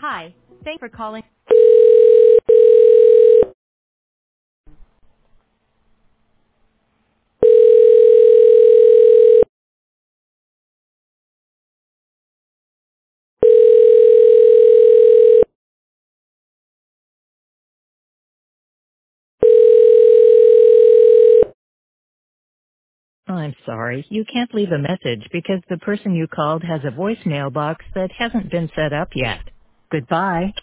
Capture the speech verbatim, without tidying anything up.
Hi. Thanks for calling. I'm sorry, you can't leave a message because the person you called has a voicemail box that hasn't been set up yet. Goodbye.